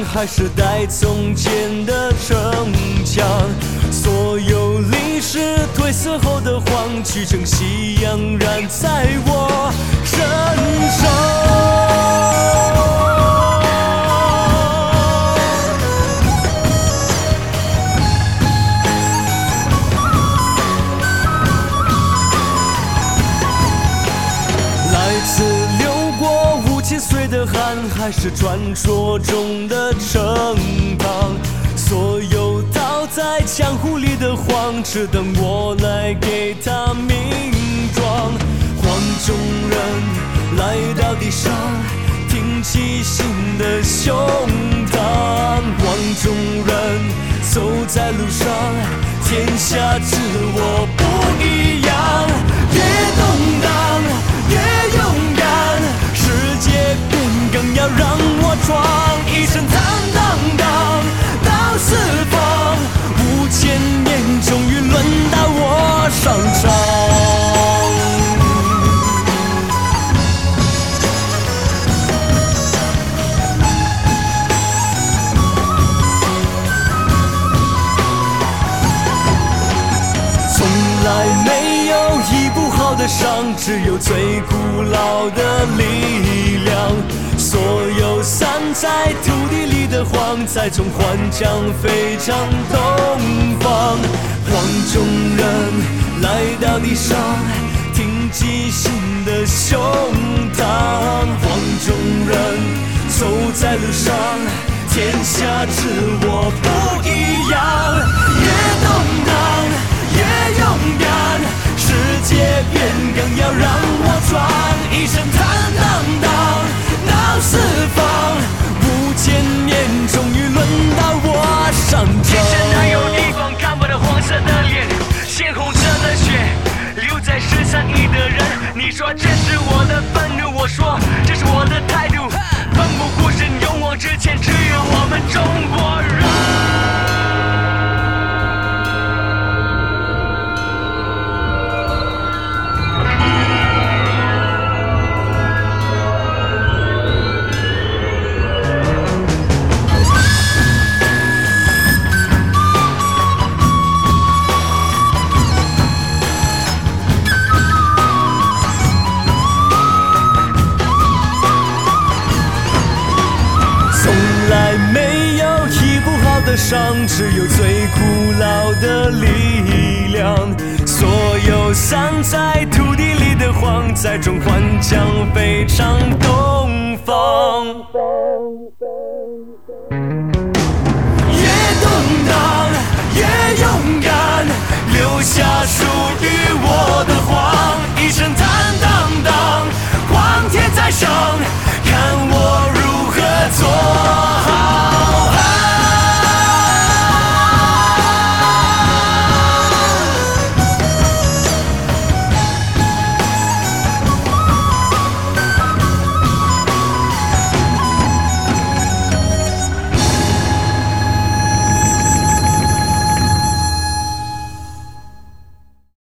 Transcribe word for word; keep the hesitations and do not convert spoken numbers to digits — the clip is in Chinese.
还是带从前的城墙，所有历史褪色后的黄曲成夕阳染在我身上。岁的汗，还是传说中的盛唐，所有倒在江湖里的黄，只等我来给他名状。黄种人来到地上，挺起心的胸膛。黄种人走在路上，天下之我不一样。越动荡，越勇敢。世界变更要让我闯，一生坦荡荡到四方，五千年终于轮到我上场。从来没有医不好的伤，只有最古老的力量。所有散在土地里的黄，在中环将飞向东方。黄种人来到地上，挺起心的胸膛。黄种人走在路上，天下之我不一样。越动荡，越勇敢，世界变更要让我闯，一生坦荡荡到四方，五千年终于轮到我上场。 天上哪有地方看不到黄色的脸，鲜红色的血留在十三亿的人。你说这是我的愤怒，我说这是我的态度。奋不顾身勇往直前，只有我们中国人。 伤，只有最古老的力量。所有散在土地里的黄，在中环将飞向东方。